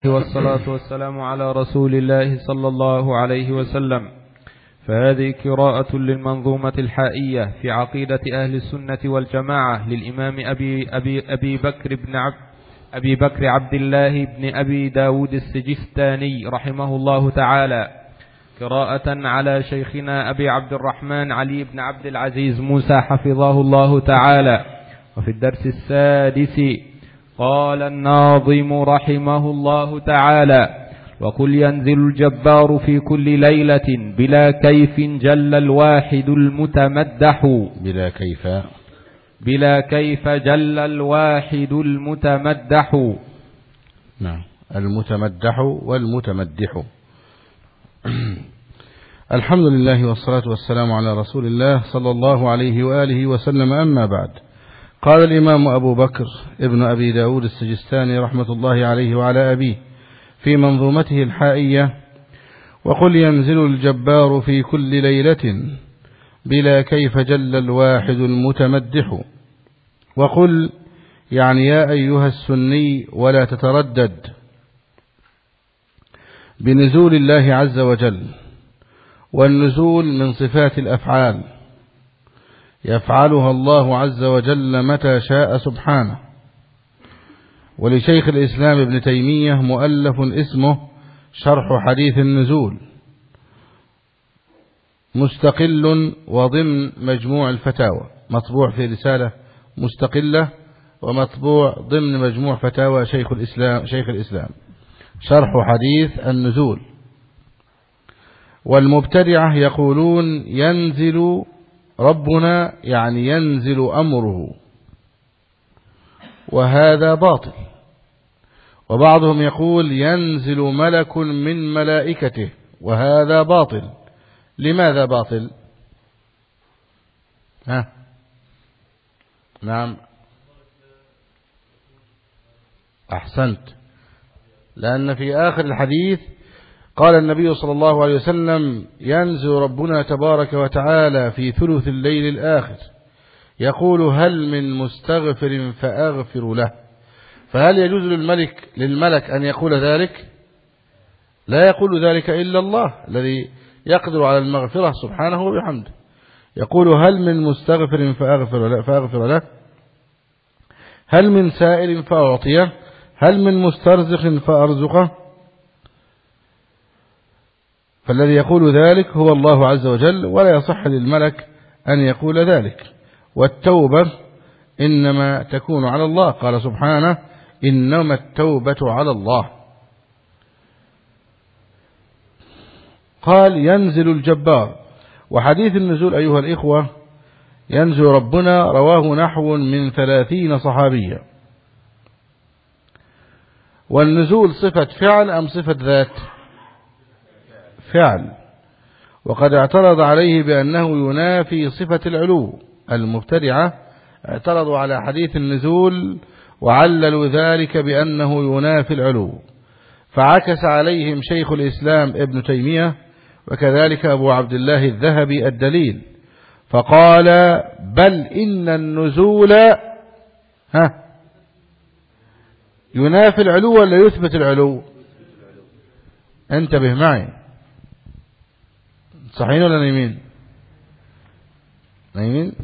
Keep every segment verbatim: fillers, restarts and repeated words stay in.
والصلاة والسلام على رسول الله صلى الله عليه وسلم. فهذه قراءة للمنظومة الحائية في عقيدة أهل السنة والجماعة للإمام أبي, أبي, أبي, بكر بن عبد أبي بكر عبد الله بن أبي داود السجستاني رحمه الله تعالى، قراءة على شيخنا أبي عبد الرحمن علي بن عبد العزيز موسى حفظه الله تعالى. وفي الدرس السادس قال الناظم رحمه الله تعالى: وقل ينزل الجبار في كل ليلة بلا كيف جل الواحد المتمدح. بلا كيف بلا كيف جل الواحد المتمدح. نعم، المتمدح والمتمدح. الحمد لله والصلاة والسلام على رسول الله صلى الله عليه وآله وسلم. أما بعد، قال الإمام أبو بكر ابن أبي داود السجستاني رحمة الله عليه وعلى أبيه في منظومته الحائية: وقل ينزل الجبار في كل ليلة بلا كيف جل الواحد المتمدح. وقل يعني يا أيها السني ولا تتردد بنزول الله عز وجل، والنزول من صفات الأفعال يفعلها الله عز وجل متى شاء سبحانه. ولشيخ الإسلام ابن تيمية مؤلف اسمه شرح حديث النزول، مستقل وضمن مجموع الفتاوى، مطبوع في رسالة مستقلة ومطبوع ضمن مجموع فتاوى شيخ الإسلام شيخ الإسلام شرح حديث النزول. والمبتدعة يقولون ينزل ربنا يعني ينزل أمره، وهذا باطل. وبعضهم يقول ينزل ملك من ملائكته، وهذا باطل. لماذا باطل؟ ها؟ نعم، أحسنت. لأن في آخر الحديث قال النبي صلى الله عليه وسلم: ينزل ربنا تبارك وتعالى في ثلث الليل الآخر يقول: هل من مستغفر فأغفر له. فهل يجوز للملك للملك أن يقول ذلك؟ لا يقول ذلك إلا الله الذي يقدر على المغفرة سبحانه وبحمده. يقول: هل من مستغفر فأغفر له, فأغفر له هل من سائل فأعطيه، هل من مسترزق فأرزقه. فالذي يقول ذلك هو الله عز وجل، ولا يصح للملك أن يقول ذلك. والتوبة إنما تكون على الله، قال سبحانه: إنما التوبة على الله. قال ينزل الجبار. وحديث النزول أيها الإخوة، ينزل ربنا، رواه نحو من ثلاثين صحابيا. والنزول صفة فعل أم صفة ذات؟ فعل. وقد اعترض عليه بأنه ينافي صفة العلو. المبتدعة اعترضوا على حديث النزول وعللوا ذلك بأنه ينافي العلو، فعكس عليهم شيخ الإسلام ابن تيمية وكذلك أبو عبد الله الذهبي الدليل، فقال: بل إن النزول ها ينافي العلو ولا يثبت العلو؟ انتبه معي، صحيين ولا نايمين؟ نايمين؟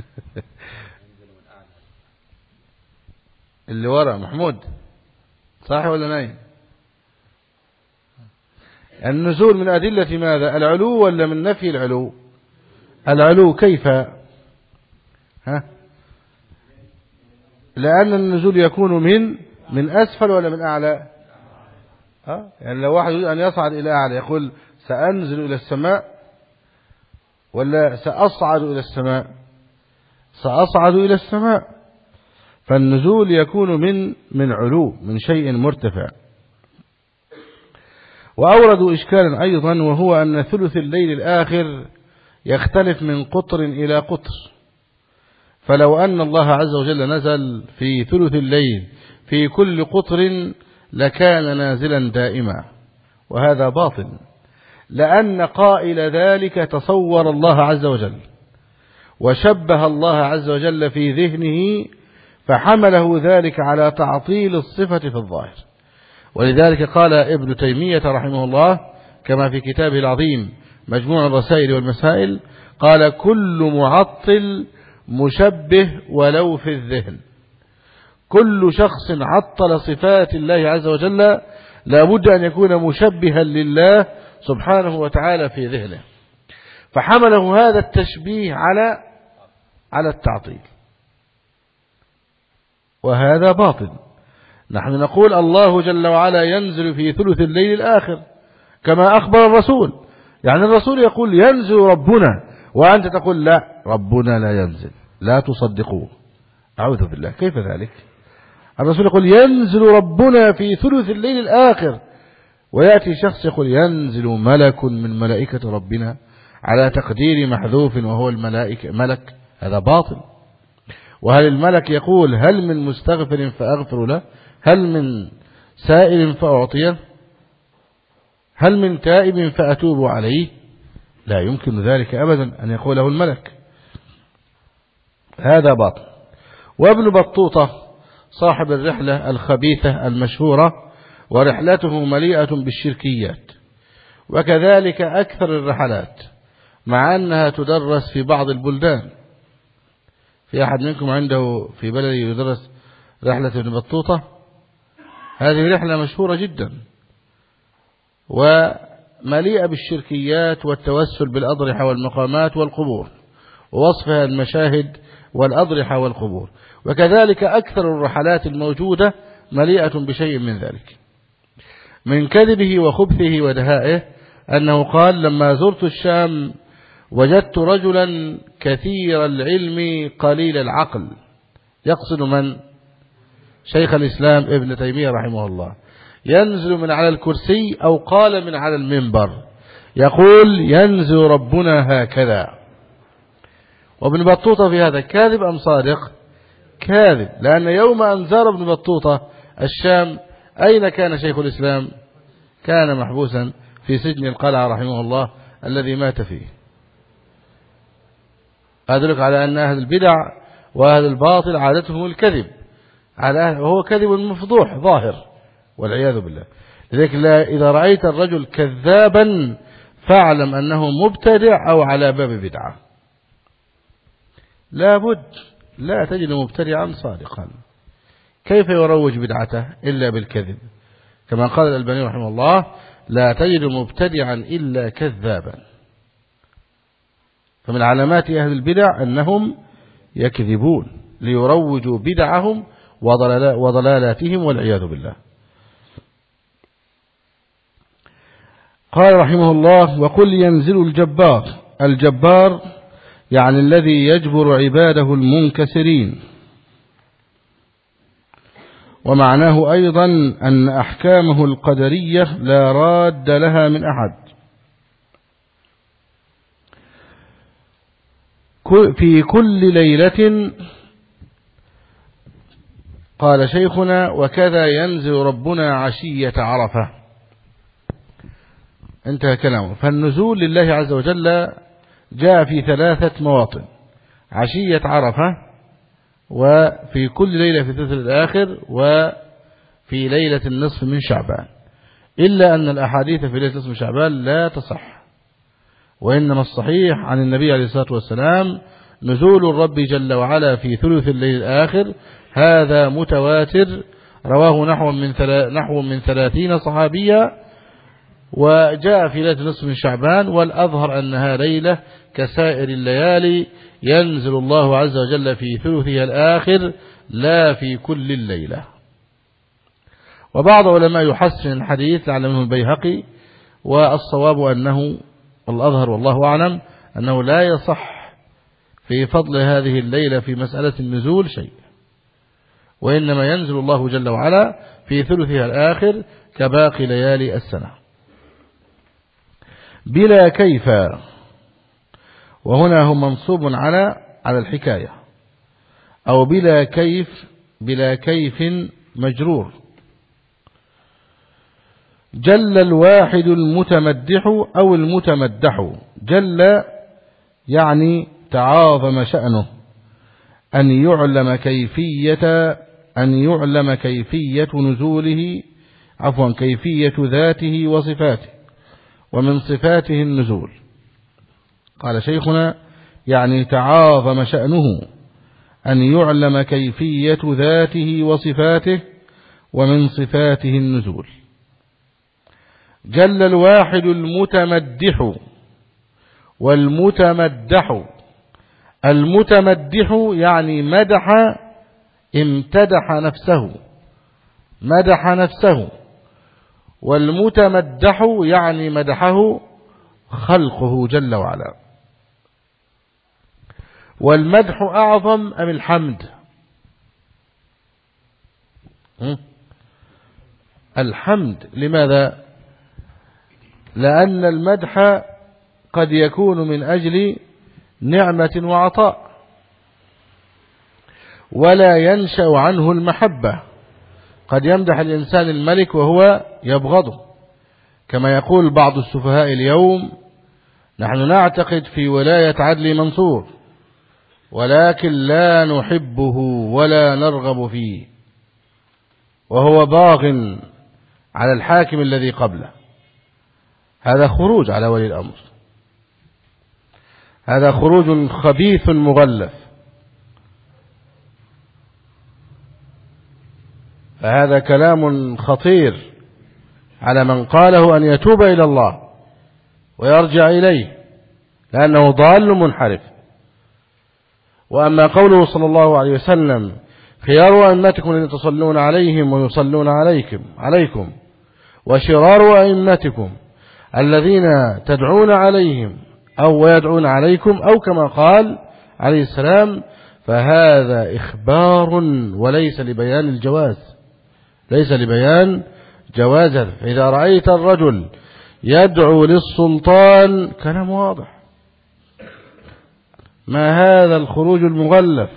اللي ورا محمود صاحي ولا نايم؟ النزول من أدلة ماذا؟ العلو ولا من نفي العلو؟ العلو. كيف؟ ها؟ لأن النزول يكون من من أسفل ولا من أعلى؟ ها؟ يعني لو واحد يريد أن يصعد إلى أعلى يقول سأنزل إلى السماء ولا سأصعد إلى السماء؟ سأصعد إلى السماء. فالنزول يكون من من علو، من شيء مرتفع. وأوردوا إشكالا أيضا، وهو أن ثلث الليل الآخر يختلف من قطر إلى قطر. فلو أن الله عز وجل نزل في ثلث الليل في كل قطر لكان نازلا دائما، وهذا باطل. لأن قائل ذلك تصور الله عز وجل وشبه الله عز وجل في ذهنه، فحمله ذلك على تعطيل الصفة في الظاهر. ولذلك قال ابن تيمية رحمه الله كما في كتابه العظيم مجموع الرسائل والمسائل، قال كل معطل مشبه ولو في الذهن. كل شخص عطل صفات الله عز وجل لابد أن يكون مشبها لله سبحانه وتعالى في ذهنه، فحمله هذا التشبيه على على التعطيل، وهذا باطل. نحن نقول الله جل وعلا ينزل في ثلث الليل الآخر كما أخبر الرسول، يعني الرسول يقول ينزل ربنا وأنت تقول لا ربنا لا ينزل، لا تصدقوه. أعوذ بالله، كيف ذلك؟ الرسول يقول ينزل ربنا في ثلث الليل الآخر، ويأتي شخص يقول ينزل ملك من ملائكة ربنا على تقدير محذوف وهو الملائكة ملك، هذا باطل. وهل الملك يقول هل من مستغفر فأغفر له؟ هل من سائل فأعطيه؟ هل من تائب فأتوب عليه؟ لا يمكن ذلك أبدا أن يقوله الملك، هذا باطل. وابن بطوطة صاحب الرحلة الخبيثة المشهورة ورحلته مليئة بالشركيات، وكذلك أكثر الرحلات، مع أنها تدرس في بعض البلدان. في أحد منكم عنده في بلده يدرس رحلة ابن بطوطة؟ هذه رحلة مشهورة جدا ومليئة بالشركيات والتوسل بالأضرحة والمقامات والقبور ووصفها المشاهد والأضرحة والقبور، وكذلك أكثر الرحلات الموجودة مليئة بشيء من ذلك. من كذبه وخبثه ودهائه أنه قال لما زرت الشام وجدت رجلا كثير العلم قليل العقل، يقصد من؟ شيخ الإسلام ابن تيمية رحمه الله، ينزل من على الكرسي أو قال من على المنبر يقول ينزل ربنا هكذا. وابن بطوطة في هذا كاذب أم صادق؟ كاذب، لأن يوم أن زار ابن بطوطة الشام أين كان شيخ الإسلام؟ كان محبوسا في سجن القلعة رحمه الله الذي مات فيه. أدلك على أن أهل البدع وأهل الباطل عادتهم الكذب، وهو كذب مفضوح ظاهر والعياذ بالله. لذلك إذا رأيت الرجل كذابا فاعلم أنه مبتدع أو على باب بدعة. لابد لا تجد مبتدعا صادقا، كيف يروج بدعته إلا بالكذب؟ كما قال الألباني رحمه الله لا تجد مبتدعا إلا كذابا. فمن علامات أهل البدع أنهم يكذبون ليروجوا بدعهم وضلالاتهم والعياذ بالله. قال رحمه الله وقل ينزل الجبار. الجبار يعني الذي يجبر عباده المنكسرين، ومعناه أيضا أن أحكامه القدرية لا راد لها من أحد. في كل ليلة قال شيخنا وكذا ينزل ربنا عشية عرفة. انتهى كلامه. فالنزول لله عز وجل جاء في ثلاثة مواطن: عشية عرفة، وفي كل ليلة في الثلث الآخر، وفي ليلة النصف من شعبان. إلا أن الأحاديث في ليلة النصف من شعبان لا تصح، وإنما الصحيح عن النبي عليه الصلاة والسلام نزول الرب جل وعلا في ثلث الليل الآخر، هذا متواتر رواه نحو من نحو من ثلاثين صحابيا، وجاء في ليلة النصف من شعبان. والأظهر أنها ليلة كسائر الليالي ينزل الله عز وجل في ثلثها الآخر لا في كل الليلة. وبعض علماء يحسن الحديث على منه البيهقي، والصواب أنه والأظهر والله أعلم أنه لا يصح في فضل هذه الليلة في مسألة النزول شيء، وإنما ينزل الله جل وعلا في ثلثها الآخر كباقي ليالي السنة بلا كيف. وهنا هو منصوب على على الحكاية، أو بلا كيف بلا كيف مجرور. جل الواحد المتمدح أو المتمدح. جل يعني تعاظم شأنه، أن يعلم كيفية أن يعلم كيفية نزوله عفوا كيفية ذاته وصفاته ومن صفاته النزول. قال شيخنا يعني تعاظم شأنه أن يعلم كيفية ذاته وصفاته ومن صفاته النزول. جل الواحد المتمدح والمتمدح. المتمدح يعني مدح امتدح نفسه مدح نفسه، والمتمدح يعني مدحه خلقه جل وعلا. والمدح أعظم أم الحمد؟ الحمد. لماذا؟ لأن المدح قد يكون من أجل نعمة وعطاء ولا ينشأ عنه المحبة. قد يمدح الإنسان الملك وهو يبغضه، كما يقول بعض السفهاء اليوم: نحن نعتقد في ولاية عدلي منصور ولكن لا نحبه ولا نرغب فيه، وهو باغ على الحاكم الذي قبله. هذا خروج على ولي الأمر، هذا خروج خبيث مغلف. فهذا كلام خطير على من قاله أن يتوب إلى الله ويرجع إليه، لأنه ضال منحرف. وأما قوله صلى الله عليه وسلم: خيار أئمتكم الذين تصلون عليهم ويصلون عليكم عليكم وشرار أئمتكم الذين تدعون عليهم أو يدعون عليكم، أو كما قال عليه السلام، فهذا إخبار وليس لبيان الجواز، ليس لبيان جوازه. إذا رأيت الرجل يدعو للسلطان، كلام واضح، ما هذا الخروج المغلف؟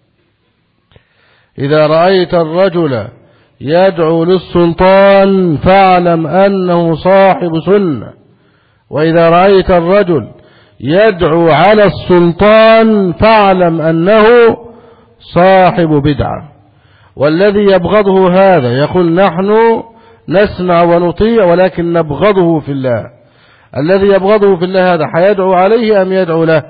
إذا رأيت الرجل يدعو للسلطان فاعلم أنه صاحب سنة، وإذا رأيت الرجل يدعو على السلطان فاعلم أنه صاحب بدعة. والذي يبغضه هذا يقول: نحن نسمع ونطيع ولكن نبغضه في الله. الذي يبغضه في الله هذا حيدعو عليه أم يدعو له؟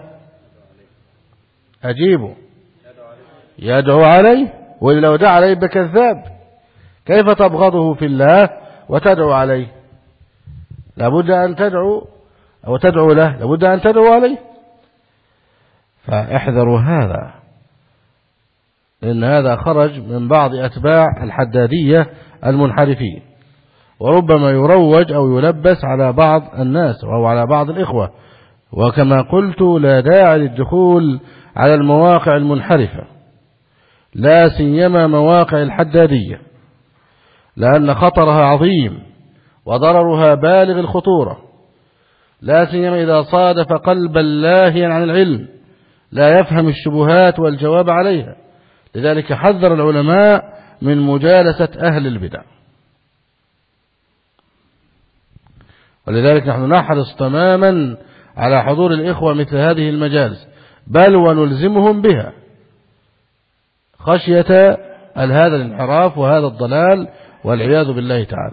أجيبه، يدعو عليه. ولو دعا عليه بكذاب. كيف تبغضه في الله وتدعو عليه؟ لابد أن تدعو أو تدعو له، لابد أن تدعو عليه. فاحذروا هذا، لأن هذا خرج من بعض أتباع الحدادية المنحرفين، وربما يروج أو يلبس على بعض الناس أو على بعض الإخوة. وكما قلت لا داعي للدخول على المواقع المنحرفة، لا سيما مواقع الحدادية، لأن خطرها عظيم وضررها بالغ الخطورة، لا سيما إذا صادف قلبا لاهيا عن العلم لا يفهم الشبهات والجواب عليها. لذلك حذر العلماء من مجالسة أهل البدع. ولذلك نحن نحرص تماما على حضور الإخوة مثل هذه المجالس، بل ونلزمهم بها خشية هذا الانحراف وهذا الضلال والعياذ بالله تعالى.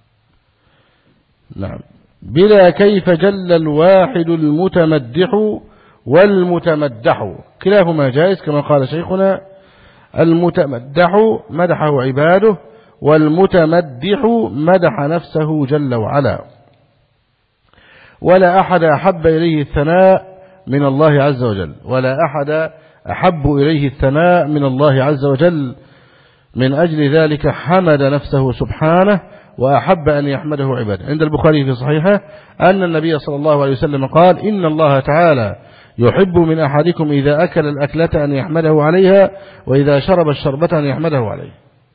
نعم. بلا كيف جل الواحد المتمدح والمتمدح، كلاهما جائز كما قال شيخنا: المتمدح مدحه عباده، والمتمدح مدح نفسه جل وعلا. ولا أحد أحب إليه الثناء من الله عز وجل، ولا أحد أحب إليه الثناء من الله عز وجل. من أجل ذلك حمد نفسه سبحانه وأحب أن يحمده عباده. عند البخاري في صحيحه أن النبي صلى الله عليه وسلم قال: إن الله تعالى يحب من أحدكم إذا أكل الأكلة أن يحمده عليها، وإذا شرب الشربة أن يحمده عليه.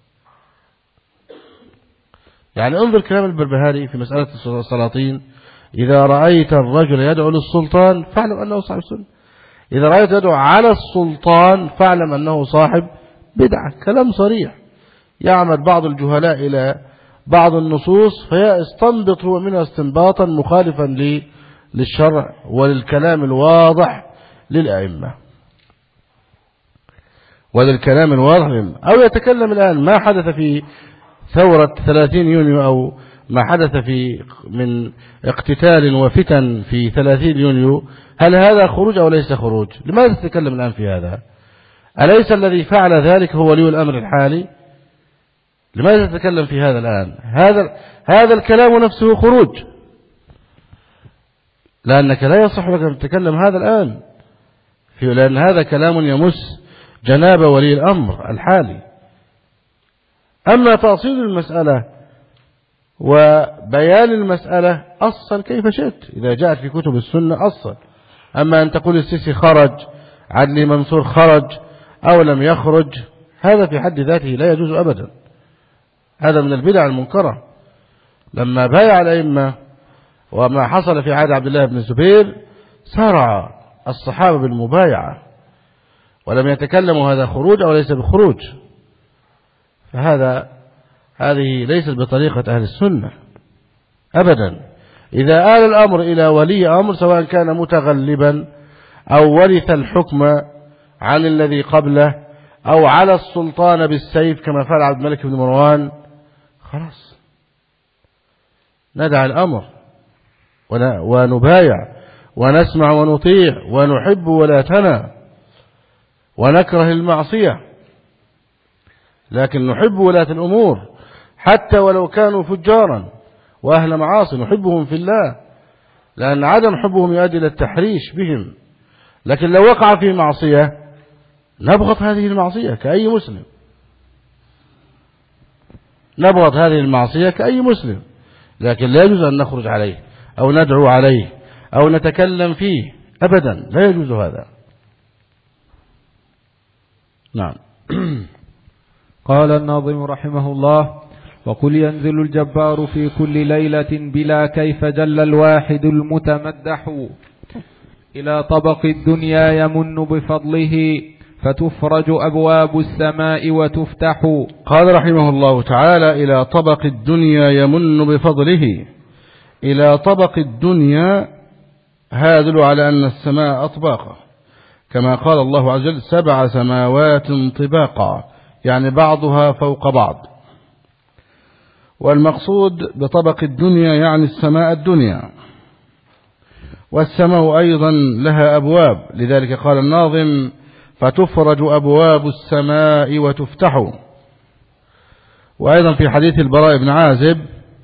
يعني انظر كلام البربهاري في مسألة السلاطين: إذا رأيت الرجل يدعو للسلطان فاعلم أنه صاحب سنة، إذا رأيت يدعو على السلطان فاعلم أنه صاحب بدعة. كلام صريح. يعمد بعض الجهلاء إلى بعض النصوص فيستنبط هو منها استنباطا مخالفا للشرع وللكلام الواضح للأئمة وللكلام الواضح للأئمة. أو يتكلم الآن ما حدث في ثورة ثلاثين يونيو أو ما حدث في من اقتتال وفتن في ثلاثين يونيو، هل هذا خروج أو ليس خروج؟ لماذا تتكلم الآن في هذا؟ أليس الذي فعل ذلك هو ولي الأمر الحالي؟ لماذا تتكلم في هذا الآن؟ هذا هذا الكلام نفسه خروج، لأنك لا يصح لك أن تتكلم هذا الآن، لأن هذا كلام يمس جناب ولي الأمر الحالي. أما تأصيل المسألة وبيان المسألة أصلا كيف شئت إذا جاءت في كتب السنة أصلا. أما أن تقول السيسي خرج، عدلي منصور خرج أو لم يخرج، هذا في حد ذاته لا يجوز أبدا، هذا من البدع المنكرة. لما بايع الأئمة وما حصل في عهد عبد الله بن الزبير سارع الصحابة بالمبايعة ولم يتكلموا هذا خروج أو ليس بخروج، فهذا هذه ليست بطريقة أهل السنة أبدا. إذا آل الأمر إلى ولي أمر سواء كان متغلبا أو ورث الحكم عن الذي قبله أو على السلطان بالسيف كما فعل عبد الملك بن مروان، خلاص ندع الأمر ونبايع ونسمع ونطيع ونحب ولا تنى ونكره المعصية، لكن نحب ولاة الأمور حتى ولو كانوا فجارا وأهل معاصي، نحبهم في الله، لأن عدم حبهم يؤدي إلى التحريش بهم. لكن لو وقع في معصية نبغض هذه المعصية كأي مسلم، نبغض هذه المعصية كأي مسلم، لكن لا يجوز أن نخرج عليه أو ندعو عليه أو نتكلم فيه أبدا، لا يجوز هذا. نعم. قال الناظم رحمه الله: وقل ينزل الجبار في كل ليلة بلا كيف جل الواحد المتمدح إلى طبق الدنيا يمن بفضله فتفرج أبواب السماء وتفتح. قال رحمه الله تعالى: إلى طبق الدنيا يمن بفضله. إلى طبق الدنيا هذا يدل على أن السماء أطباقا، كما قال الله عز وجل: سبع سماوات طباقا، يعني بعضها فوق بعض. والمقصود بطبق الدنيا يعني السماء الدنيا، والسماء أيضا لها أبواب، لذلك قال الناظم: فتفرج أبواب السماء وتفتح. وأيضا في حديث البراء بن عازب: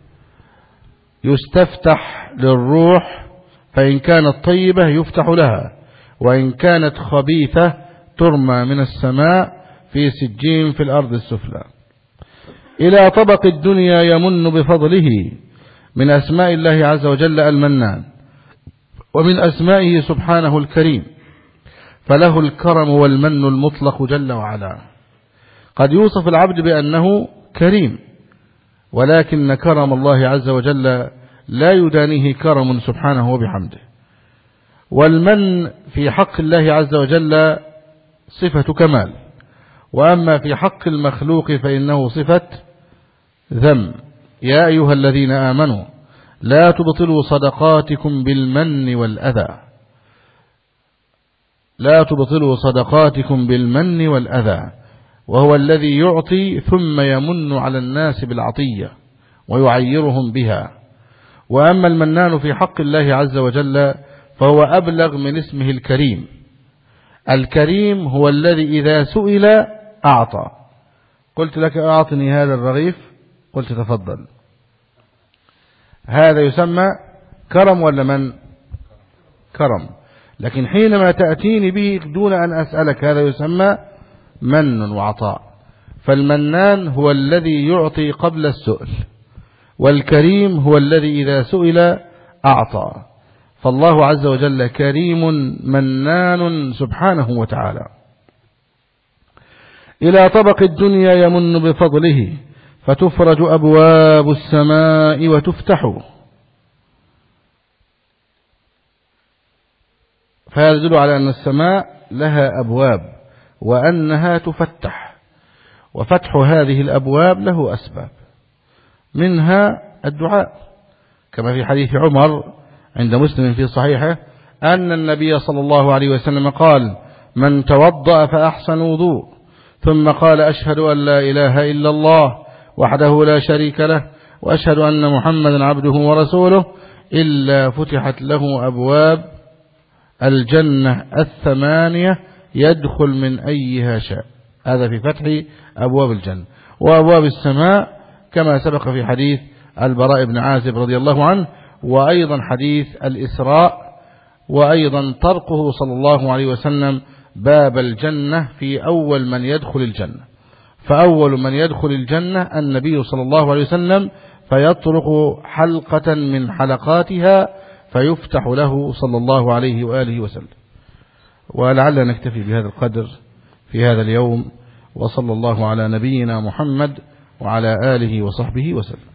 يستفتح للروح فإن كانت طيبة يفتح لها، وإن كانت خبيثة ترمى من السماء في سجين في الأرض السفلى. إلى طبق الدنيا يمن بفضله، من أسماء الله عز وجل المنان، ومن أسمائه سبحانه الكريم، فله الكرم والمن المطلق جل وعلا. قد يوصف العبد بأنه كريم، ولكن كرم الله عز وجل لا يدانيه كرم سبحانه وبحمده. والمن في حق الله عز وجل صفة كمال، وأما في حق المخلوق فإنه صفة ذم. يا أيها الذين آمنوا لا تبطلوا صدقاتكم بالمن والأذى، لا تبطلوا صدقاتكم بالمن والأذى، وهو الذي يعطي ثم يمن على الناس بالعطية ويعيرهم بها. وأما المنان في حق الله عز وجل فهو أبلغ من اسمه الكريم. الكريم هو الذي إذا سئل أعطى. قلت لك أعطني هذا الرغيف، قلت تفضل، هذا يسمى كرم ولا من؟ كرم. لكن حينما تأتيني به دون أن أسألك هذا يسمى من وعطاء. فالمنان هو الذي يعطي قبل السؤل، والكريم هو الذي إذا سئل أعطى. فالله عز وجل كريم منان سبحانه وتعالى. إلى طبق الدنيا يمن بفضله فتفرج أبواب السماء وتفتح. فهذا يدل على أن السماء لها أبواب وأنها تفتح، وفتح هذه الأبواب له أسباب، منها الدعاء، كما في حديث عمر عند مسلم في صحيحه أن النبي صلى الله عليه وسلم قال: من توضأ فأحسن وضوء ثم قال: أشهد أن لا إله إلا الله وحده لا شريك له، وأشهد أن محمدا عبده ورسوله، إلا فتحت له أبواب الجنة الثمانية يدخل من أيها شاء. هذا في فتح أبواب الجنة. وأبواب السماء كما سبق في حديث البراء بن عازب رضي الله عنه، وأيضا حديث الإسراء، وأيضا طرقه صلى الله عليه وسلم باب الجنة في أول من يدخل الجنة. فأول من يدخل الجنة النبي صلى الله عليه وسلم، فيطرق حلقة من حلقاتها فيفتح له صلى الله عليه وآله وسلم. ولعل نكتفي بهذا القدر في هذا اليوم، وصلى الله على نبينا محمد وعلى آله وصحبه وسلم.